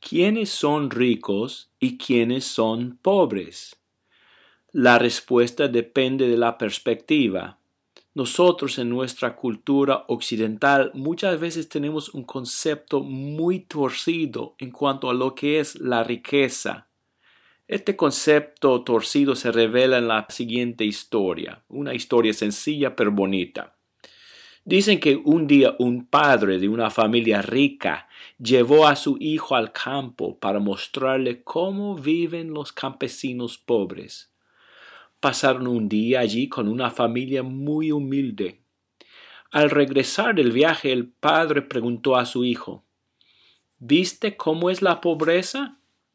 ¿Quiénes son ricos y quiénes son pobres? La respuesta depende de la perspectiva. Nosotros en nuestra cultura occidental muchas veces tenemos un concepto muy torcido en cuanto a lo que es la riqueza. Este concepto torcido se revela en la siguiente historia, una historia sencilla pero bonita. Dicen que un día un padre de una familia rica llevó a su hijo al campo para mostrarle cómo viven los campesinos pobres. Pasaron un día allí con una familia muy humilde. Al regresar del viaje, el padre preguntó a su hijo, ¿viste cómo es la pobreza?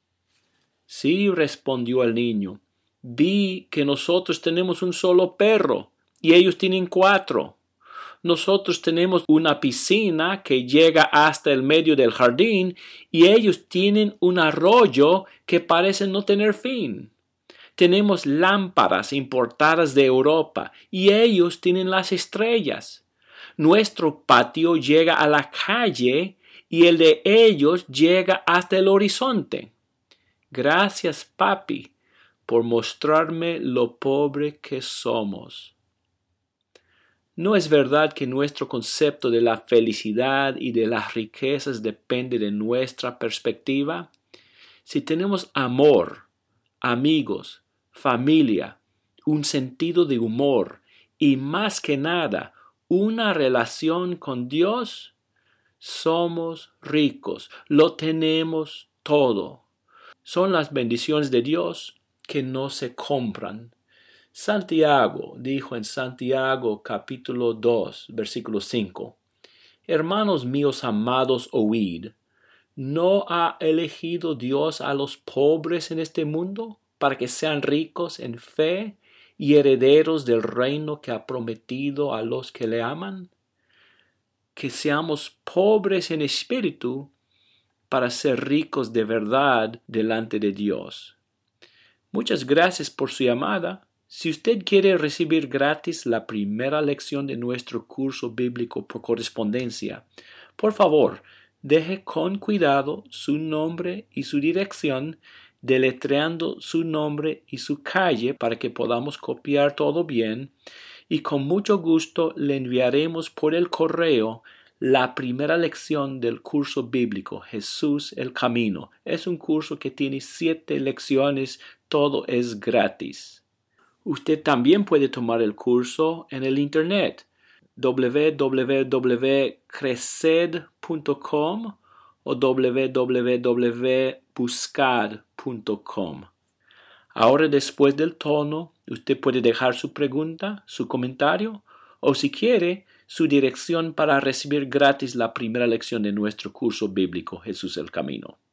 Sí, respondió el niño. Vi que nosotros tenemos un solo perro y ellos tienen 4. Nosotros tenemos una piscina que llega hasta el medio del jardín y ellos tienen un arroyo que parece no tener fin. Tenemos lámparas importadas de Europa y ellos tienen las estrellas. Nuestro patio llega a la calle y el de ellos llega hasta el horizonte. Gracias, papi, por mostrarme lo pobre que somos. ¿No es verdad que nuestro concepto de la felicidad y de las riquezas depende de nuestra perspectiva? Si tenemos amor, amigos, familia, un sentido de humor y más que nada una relación con Dios, somos ricos, lo tenemos todo. Son las bendiciones de Dios que no se compran. Santiago dijo en Santiago capítulo 2, versículo 5, Hermanos míos amados, oíd, ¿no ha elegido Dios a los pobres en este mundo para que sean ricos en fe y herederos del reino que ha prometido a los que le aman? Que seamos pobres en espíritu para ser ricos de verdad delante de Dios. Muchas gracias por su llamada. Si usted quiere recibir gratis la primera lección de nuestro curso bíblico por correspondencia, por favor, deje con cuidado su nombre y su dirección, deletreando su nombre y su calle para que podamos copiar todo bien, y con mucho gusto le enviaremos por el correo la primera lección del curso bíblico, Jesús el Camino. Es un curso que tiene 7 lecciones, todo es gratis. Usted también puede tomar el curso en el internet www.creced.com o www.buscad.com. Ahora, después del tono, usted puede dejar su pregunta, su comentario o, si quiere, su dirección para recibir gratis la primera lección de nuestro curso bíblico Jesús el Camino.